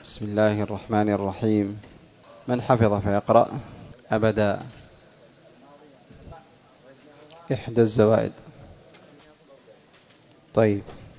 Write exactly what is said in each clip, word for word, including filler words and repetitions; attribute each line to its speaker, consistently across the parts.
Speaker 1: بسم الله الرحمن الرحيم. من حفظ فيقرأ أبدا إحدى الزوائد. طيب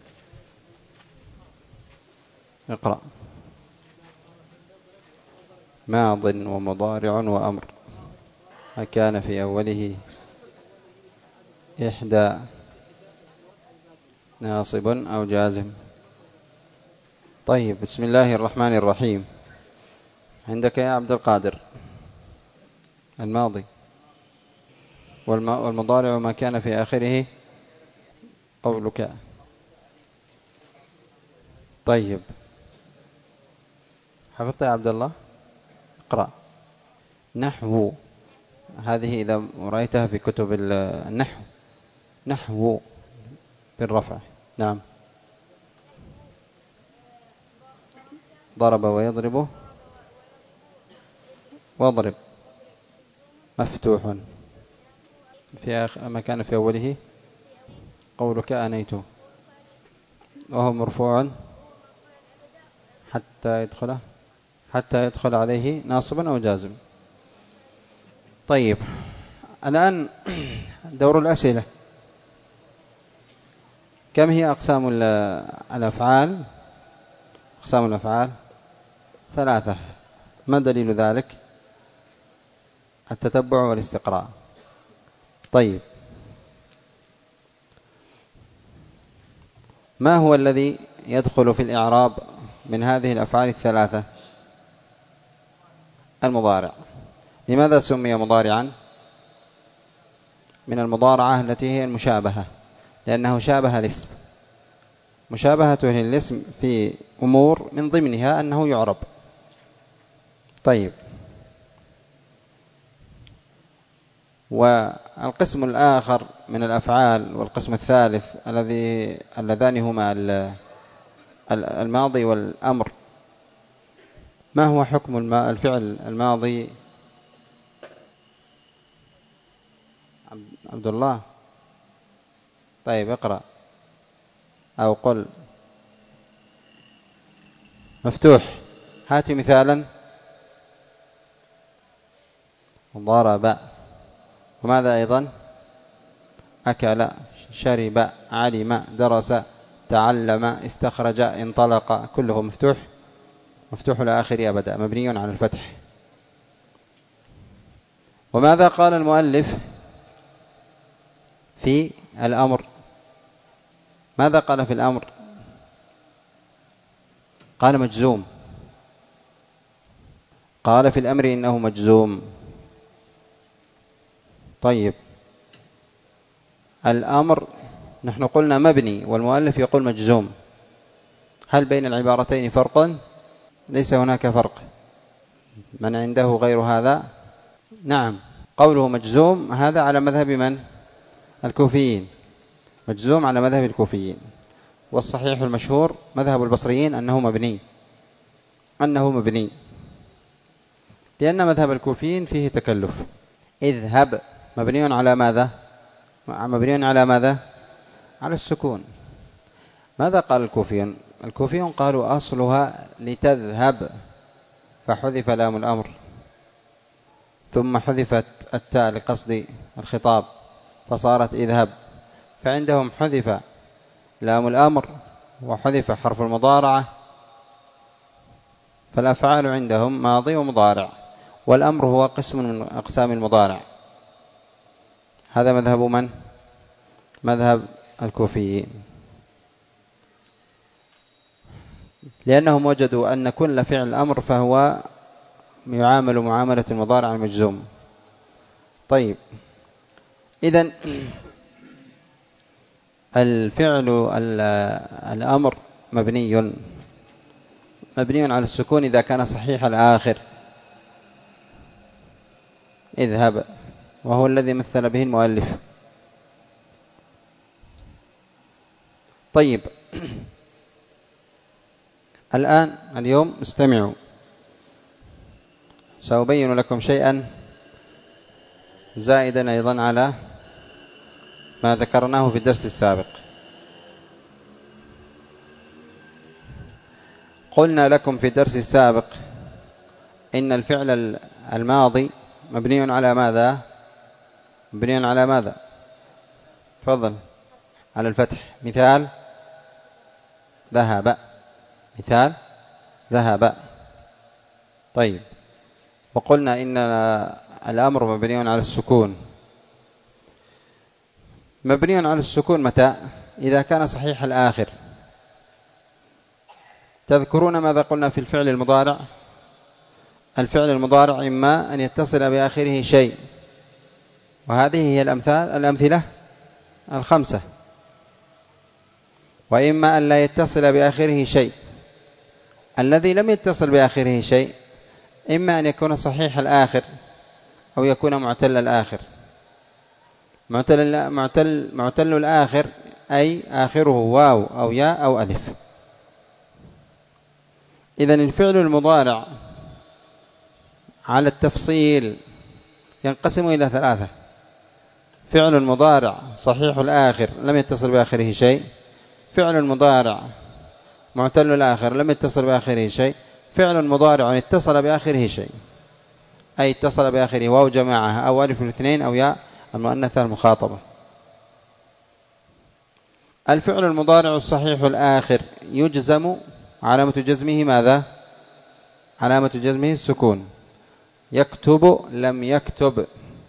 Speaker 1: اقرأ. ماض ومضارع وأمر أكان في أوله إحدى ناصب أو جازم. طيب بسم الله الرحمن الرحيم. عندك يا عبد القادر الماضي والمضارع ما كان في آخره قولك. طيب حفظت يا عبد الله؟ اقرأ. نحو، هذه إذا رأيتها في كتب النحو نحو بالرفع. نعم. ضرب ويضرب واضرب مفتوح في آخر ما كان في أوله قولك آنيت وهو مرفوع حتى يدخل حتى يدخل عليه ناصب أو جازم. طيب الآن دور الأسئلة. كم هي أقسام الأفعال؟ أقسام الأفعال ثلاثة. ما دليل ذلك؟ التتبع والاستقراء. طيب ما هو الذي يدخل في الإعراب من هذه الأفعال الثلاثة؟ المضارع. لماذا سمي مضارعا؟ من المضارعة التي هي المشابهة، لأنه شابه الاسم. مشابهته للاسم في أمور من ضمنها أنه يعرب. طيب والقسم الآخر من الأفعال والقسم الثالث الذي اللذان هما الماضي والأمر، ما هو حكم الفعل الماضي؟ عبد الله طيب اقرأ أو قل. مفتوح. هات مثالا. ضرب، وماذا أيضا؟ أكل، شرب، علم، درس، تعلم، استخرج، انطلق، كله مفتوح. مفتوح الآخر أبدا، مبني على الفتح. وماذا قال المؤلف في الأمر؟ ماذا قال في الأمر؟ قال مجزوم. قال في الأمر إنه مجزوم. طيب الأمر نحن قلنا مبني والمؤلف يقول مجزوم، هل بين العبارتين فرق؟ ليس هناك فرق. من عنده غير هذا؟ نعم، قوله مجزوم هذا على مذهب من؟ الكوفيين. مجزوم على مذهب الكوفيين، والصحيح المشهور مذهب البصريين أنه مبني أنه مبني لأن مذهب الكوفيين فيه تكلف. اذهب مبني على ماذا؟ مبني على ماذا؟ على السكون. ماذا قال الكوفيون؟ الكوفيون قالوا أصلها لتذهب، فحذف لام الأمر، ثم حذفت التاء لقصد الخطاب فصارت اذهب. فعندهم حذف لام الأمر وحذف حرف المضارعة، فالأفعال عندهم ماضي ومضارع، والأمر هو قسم من أقسام المضارع. هذا مذهب من؟ مذهب الكوفيين، لأنهم وجدوا أن كل فعل أمر فهو يعامل معاملة المضارع المجزوم. طيب إذن الفعل الأمر مبني مبني على السكون إذا كان صحيح الآخر، اذهب، وهو الذي مثل به المؤلف. طيب الآن اليوم استمعوا، سأبين لكم شيئا زائدا أيضا على ما ذكرناه في الدرس السابق. قلنا لكم في الدرس السابق إن الفعل الماضي مبني على ماذا؟ مبني على ماذا؟ تفضل. على الفتح. مثال ذهب، مثال ذهب. طيب، وقلنا إن الأمر مبني على السكون. مبني على السكون متى؟ إذا كان صحيح الآخر. تذكرون ماذا قلنا في الفعل المضارع؟ الفعل المضارع إما أن يتصل بآخره شيء، وهذه هي الأمثال الأمثلة الخمسة، وإما أن لا يتصل بآخره شيء. الذي لم يتصل بآخره شيء إما أن يكون صحيح الآخر أو يكون معتل الآخر. معتل, معتل, معتل الآخر أي آخره واو أو ياء أو ألف. إذن الفعل المضارع على التفصيل ينقسم إلى ثلاثة: فعل مضارع صحيح الآخر لم يتصل بآخره شيء، فعل مضارع معتل الآخر لم يتصل بآخره شيء، فعل مضارع اتصل بآخره شيء، أي اتصل بآخره واو جماعة أو ألف الاثنين أو ياء المؤنثة المخاطبة. الفعل المضارع الصحيح الآخر يجزم، علامة جزمه ماذا؟ علامة جزمه السكون. يكتب لم يكتب،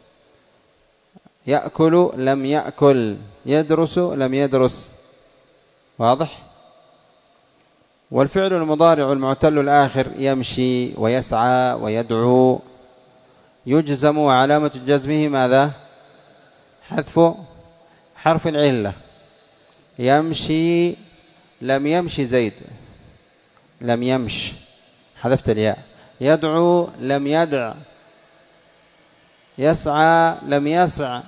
Speaker 1: يأكل لم يأكل، يدرس لم يدرس. واضح؟ والفعل المضارع المعتل الآخر يمشي ويسعى ويدعو، يجزم وعلامة جزمه ماذا؟ حذف حرف العلة. يمشي لم يمشي زيد، لم يمش، حذفت الياء. يدعو لم يدع، يسعى لم يسع.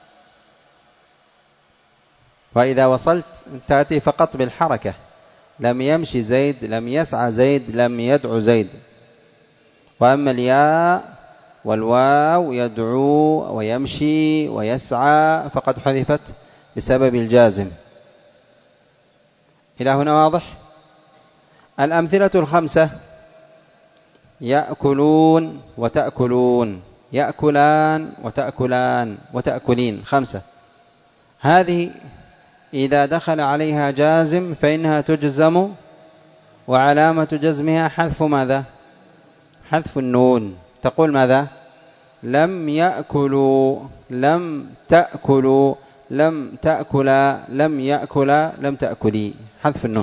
Speaker 1: وإذا وصلت تأتي فقط بالحركة: لم يمشي زيد، لم يسعى زيد، لم يدعو زيد. وأما الياء والواو يدعو ويمشي ويسعى فقد حذفت بسبب الجازم. إلى هنا واضح؟ الأمثلة الخمسة: يأكلون وتأكلون، يأكلان وتأكلان وتأكلين، خمسة. هذه إذا دخل عليها جازم فإنها تجزم، وعلامة جزمها حذف ماذا؟ حذف النون. تقول ماذا؟ لم يأكلوا، لم تأكلوا، لم تأكلا، لم يأكلا، لم تأكلي، حذف النون.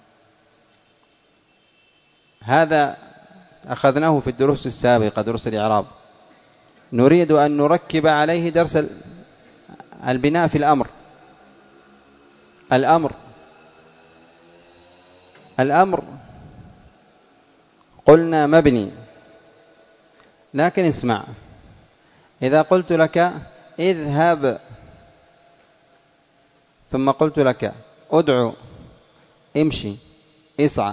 Speaker 1: هذا أخذناه في الدروس السابقة، دروس الإعراب. نريد أن نركب عليه درس البناء في الأمر. الأمر الأمر قلنا مبني، لكن اسمع: إذا قلت لك اذهب، ثم قلت لك ادعو، امشي، اسعى،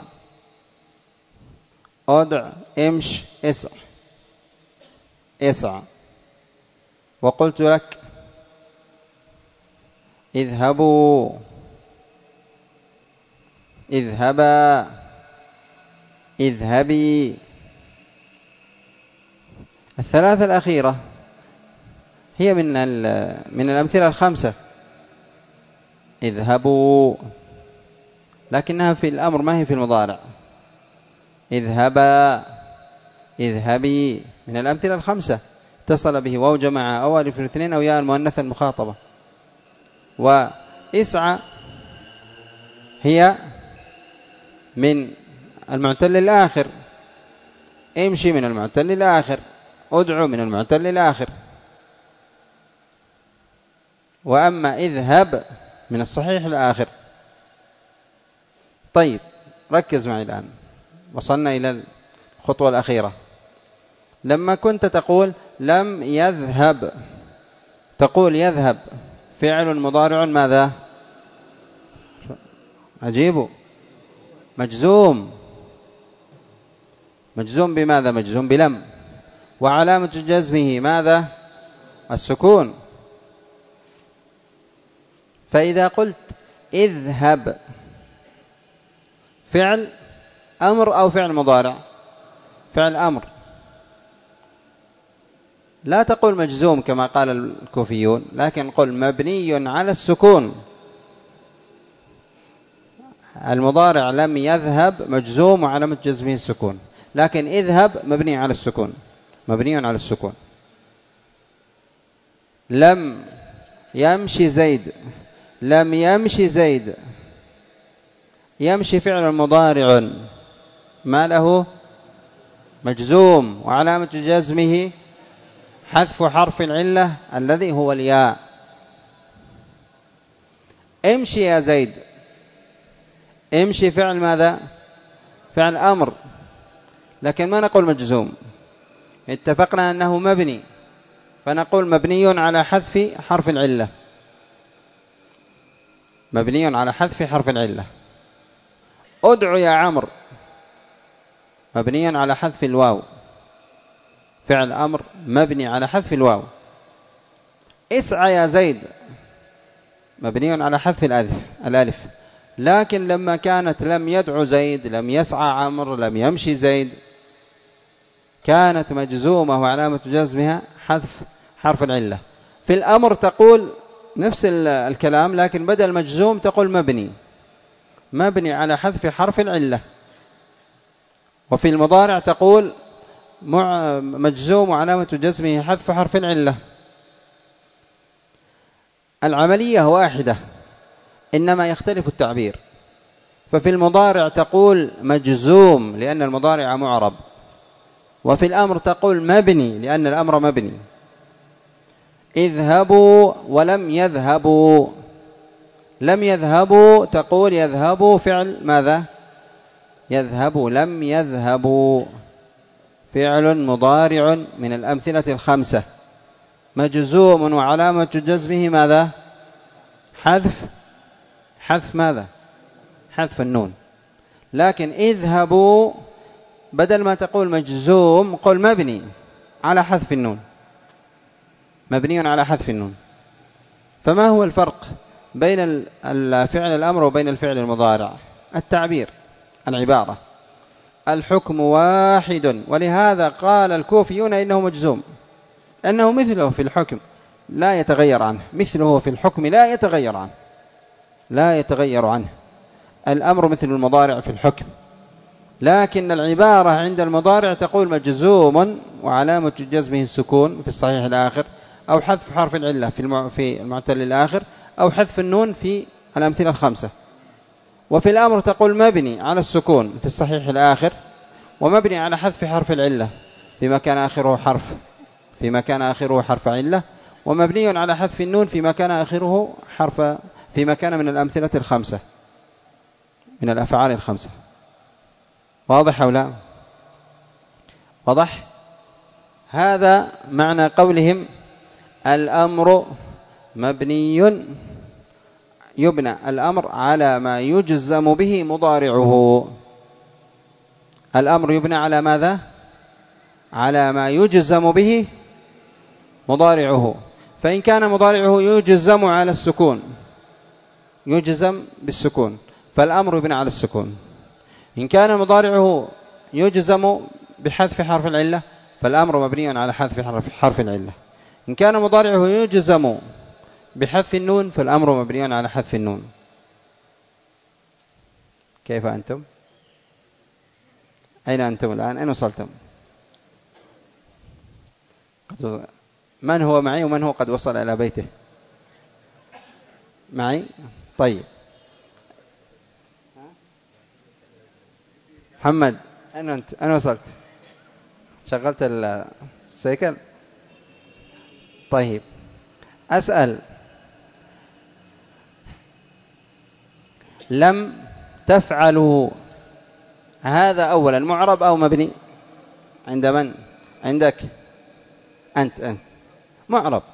Speaker 1: ادع، امش، اسعى، اسعى، وقلت لك اذهبوا، اذهبا، اذهبي. الثلاثة الأخيرة هي من من الأمثلة الخمسة: اذهبوا، لكنها في الأمر ما هي في المضارع. اذهبا، اذهبي، من الأمثلة الخمسة، اتصل به واو جماعة أو ألف الاثنين أو ياء المؤنثة المخاطبة. واسعى هي من المعتل الآخر، امشي من المعتل الآخر، ادعو من المعتل الآخر. وأما اذهب من الصحيح الآخر. طيب، ركز معي الآن، وصلنا إلى الخطوة الأخيرة. لما كنت تقول لم يذهب، تقول يذهب فعل مضارع ماذا؟ أجيبه، مجزوم. مجزوم بماذا؟ مجزوم بلم، وعلامة جزمه ماذا؟ السكون. فإذا قلت اذهب فعل أمر أو فعل مضارع؟ فعل أمر. لا تقول مجزوم كما قال الكوفيون، لكن قل مبني على السكون. المضارع لم يذهب مجزوم وعلامة جزمه السكون، لكن اذهب مبني على السكون، مبني على السكون. لم يمشي زيد، لم يمشي زيد. يمشي فعل مضارع ما له مجزوم وعلامة جزمه حذف حرف العلة الذي هو الياء. امشي يا زيد، امشي فعل ماذا؟ فعل أمر، لكن ما نقول مجزوم. اتفقنا أنه مبني، فنقول مبني على حذف حرف العلة، مبني على حذف حرف العلة. ادعو يا عمرو، مبني على حذف الواو، فعل أمر مبني على حذف الواو. اسعى يا زيد، مبني على حذف الألف، لكن لما كانت لم يدعو زيد، لم يسعى عمرو، لم يمشي زيد، كانت مجزومة وعلامة جزمها حذف حرف العلة. في الأمر تقول نفس الكلام، لكن بدل مجزوم تقول مبني، مبني على حذف حرف العلة. وفي المضارع تقول مجزوم وعلامة جزمه حذف حرف العلة. العملية واحدة، إنما يختلف التعبير. ففي المضارع تقول مجزوم لأن المضارع معرب، وفي الأمر تقول مبني لأن الأمر مبني. اذهبوا ولم يذهبوا، لم يذهبوا تقول يذهبوا فعل ماذا؟ يذهبوا. لم يذهبوا فعل مضارع من الأمثلة الخمسة مجزوم وعلامة جزمه ماذا؟ حذف حذف ماذا؟ حذف النون. لكن اذهبوا بدل ما تقول مجزوم قل مبني على حذف النون، مبني على حذف النون. فما هو الفرق بين الفعل الأمر وبين الفعل المضارع؟ التعبير، العبارة. الحكم واحد، ولهذا قال الكوفيون إنه مجزوم، أنه مثله في الحكم لا يتغير عنه، مثله في الحكم لا يتغير عنه، لا يتغير عنه. الأمر مثل المضارع في الحكم، لكن العبارة عند المضارع تقول مجزوم وعلامة جزمه السكون في الصحيح الآخر، أو حذف حرف العلة في المعتل الآخر، أو حذف النون في الأمثلة الخمسة. وفي الأمر تقول مبني على السكون في الصحيح الآخر، ومبني على حذف حرف العلة فيما كان آخره حرف فيما كان آخره حرف علة، ومبني على حذف النون فيما كان آخره حرف فيما كان من الأمثلة الخمسة من الأفعال الخمسة. واضح أو لا؟ واضح؟ هذا معنى قولهم الأمر مبني، يبنى الأمر على ما يجزم به مضارعه. الأمر يبنى على ماذا؟ على ما يجزم به مضارعه. فإن كان مضارعه يجزم على السكون، يجزم بالسكون، فالأمر يبنى على السكون. إن كان مضارعه يجزم بحذف حرف العلة، فالأمر مبني على حذف حرف العلة. إن كان مضارعه يجزم بحذف النون، فالأمر مبني على حذف النون. كيف أنتم؟ أين أنتم الآن؟ أين وصلتم؟ من هو معي ومن هو قد وصل إلى بيته؟ معي؟ طيب. محمد أين أنت؟ أنا وصلت. شغلت السيكل؟ طيب أسأل، لم تفعلوا هذا أولا معرب أو مبني؟ عند من؟ عندك أنت أنت معرب.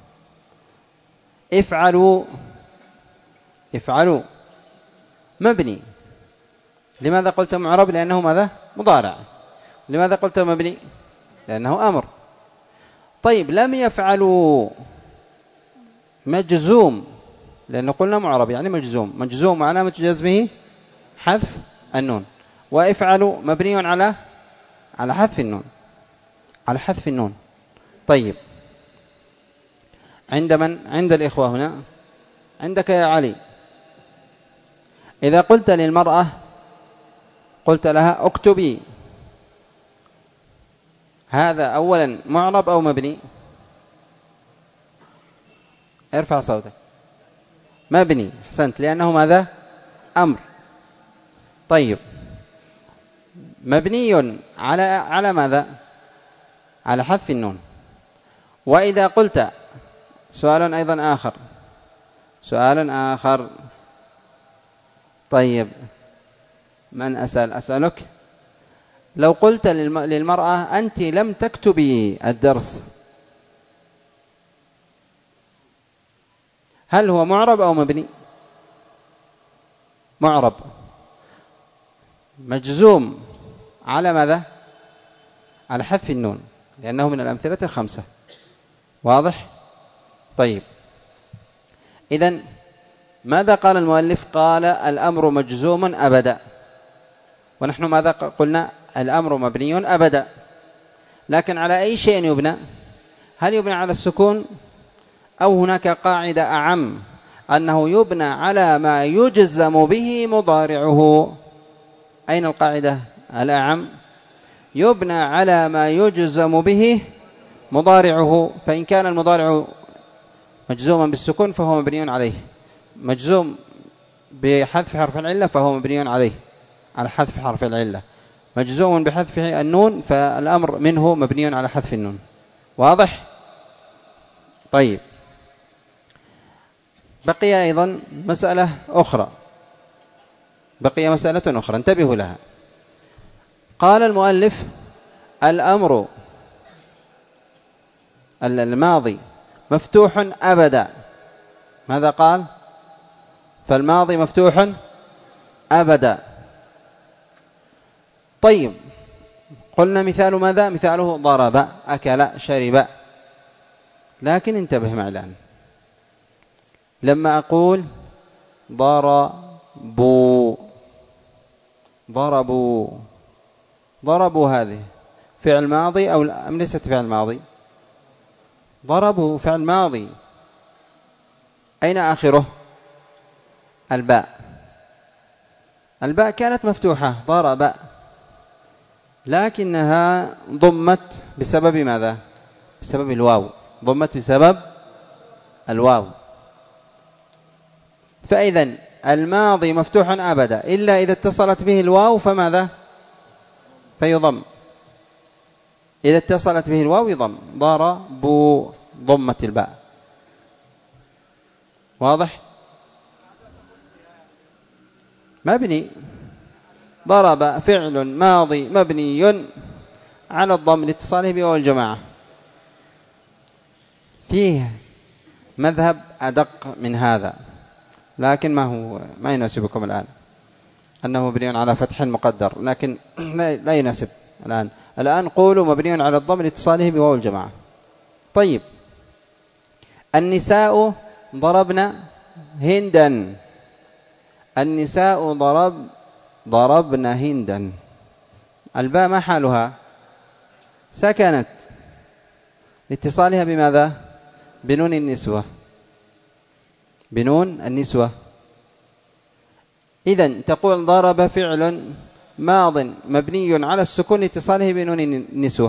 Speaker 1: افعلوا افعلوا مبني. لماذا قلت معرب؟ لأنه ماذا؟ مضارع. لماذا قلت مبني؟ لأنه أمر. طيب لم يفعلوا مجزوم، لأنه قلنا معرب يعني مجزوم، مجزوم علامة جزمه حذف النون. وافعلوا مبني على على حذف النون، على حذف النون. طيب عند من؟ عند الإخوة هنا. عندك يا علي، إذا قلت للمرأة، قلت لها اكتبي، هذا أولا معرب أو مبني؟ ارفع صوتك. مبني، أحسنت، لأنه ماذا؟ أمر. طيب مبني على على ماذا؟ على حذف النون. وإذا قلت، سؤال أيضا آخر، سؤال آخر. طيب من أسأل؟ أسألك. لو قلت للمرأة أنت لم تكتبي الدرس، هل هو معرب أو مبني؟ معرب، مجزوم على ماذا؟ على حذف النون، لأنه من الأمثلة الخمسة. واضح؟ طيب إذن ماذا قال المؤلف؟ قال الأمر مجزوم أبدا. ونحن ماذا قلنا؟ الأمر مبني أبدا. لكن على أي شيء يبنى؟ هل يبنى على السكون، أو هناك قاعدة أعم أنه يبنى على ما يجزم به مضارعه؟ أين القاعدة الأعم؟ يبنى على ما يجزم به مضارعه. فإن كان المضارع مجزوما بالسكون فهو مبني عليه، مجزوم بحذف حرف العلة فهو مبني عليه على حذف حرف العلة، مجزوم بحذف النون فالأمر منه مبني على حذف النون. واضح؟ طيب بقي أيضا مسألة أخرى، بقي مسألة أخرى انتبهوا لها. قال المؤلف الأمر الماضي مفتوح أبدا. ماذا قال؟ فالماضي مفتوح أبدا. طيب قلنا مثال ماذا؟ مثاله ضرب، أكل، شرب. لكن انتبه معي الآن، لما أقول ضربوا، ضربوا ضربوا هذه فعل ماضي أو أم ليست فعل ماضي؟ ضربوا فعل ماضي. أين آخره؟ الباء. الباء كانت مفتوحة ضرب، لكنها ضمت بسبب ماذا؟ بسبب الواو، ضمت بسبب الواو. فإذا الماضي مفتوح أبدا إلا إذا اتصلت به الواو فماذا؟ فيضم. إذا اتصلت به الواو يضم. ضربوا، ضمت الباء. واضح؟ مبني. ضرب فعل ماضي مبني على الضم لاتصاله بواو الجماعة. فيه مذهب أدق من هذا، لكن ما هو ما يناسبكم الآن، أنه مبني على فتح مقدر، لكن لا يناسب الآن. الآن قولوا مبني على الضم لاتصاله بواو الجماعة. طيب النساء ضربنا هندا، النساء ضرب ضربنا هندا. الباء ما حالها؟ سكنت لاتصالها بماذا؟ بنون النسوة، بنون النسوة. إذن تقول ضرب فعل ماض مبني على السكون لاتصاله بنون النسوة.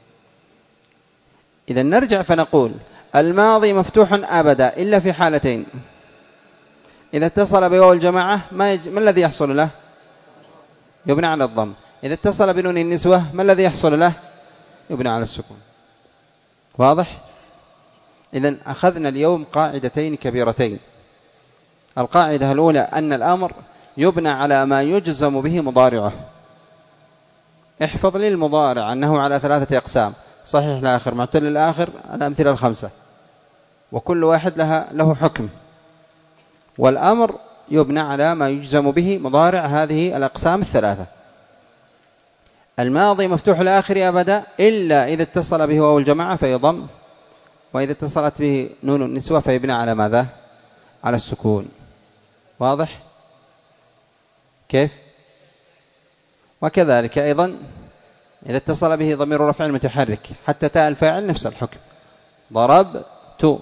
Speaker 1: إذن نرجع فنقول الماضي مفتوح أبدا إلا في حالتين: إذا اتصل بواو الجماعة ما, يج... ما الذي يحصل له؟ يبنى على الضم. إذا اتصل بنون النسوة ما الذي يحصل له؟ يبنى على السكون. واضح؟ إذن أخذنا اليوم قاعدتين كبيرتين. القاعدة الأولى أن الأمر يبنى على ما يجزم به مضارعه. احفظ لي المضارع أنه على ثلاثة أقسام: صحيح الآخر، معتل الآخر، الأمثلة الخمسة، وكل واحد لها له حكم. والأمر يبنى على ما يجزم به مضارع هذه الأقسام الثلاثة. الماضي مفتوح الآخر أبدا إلا إذا اتصل به واو الجماعة فيضم، وإذا اتصلت به نون النسوة فيبنى على ماذا؟ على السكون. واضح؟ كيف؟ وكذلك أيضا إذا اتصل به ضمير رفع متحرك حتى تاء الفاعل نفس الحكم، ضربت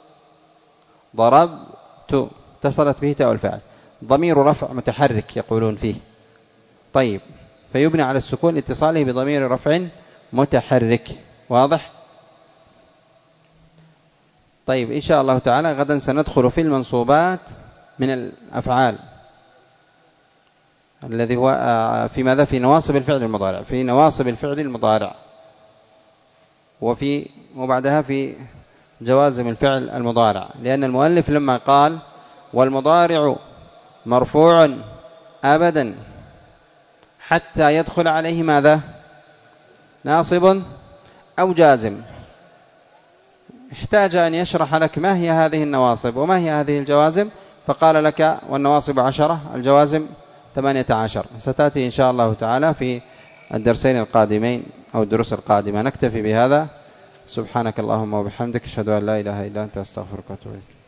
Speaker 1: ضربت اتصلت به تاء الفاعل، ضمير رفع متحرك يقولون فيه. طيب، فيبنى على السكون اتصاله بضمير رفع متحرك. واضح؟ طيب، إن شاء الله تعالى غدا سندخل في المنصوبات من الأفعال، الذي هو في ماذا؟ في نواصب الفعل المضارع، في نواصب الفعل المضارع، وفي وبعدها في جوازم الفعل المضارع. لأن المؤلف لما قال والمضارع مرفوع أبدا حتى يدخل عليه ماذا؟ ناصب أو جازم، احتاج أن يشرح لك ما هي هذه النواصب وما هي هذه الجوازم، فقال لك والنواصب عشرة، الجوازم ثمانية عشر. ستأتي إن شاء الله تعالى في الدرسين القادمين أو الدروس القادمة. نكتفي بهذا. سبحانك اللهم وبحمدك، أشهد أن لا إله إلا أنت، أستغفرك وأتوب إليك.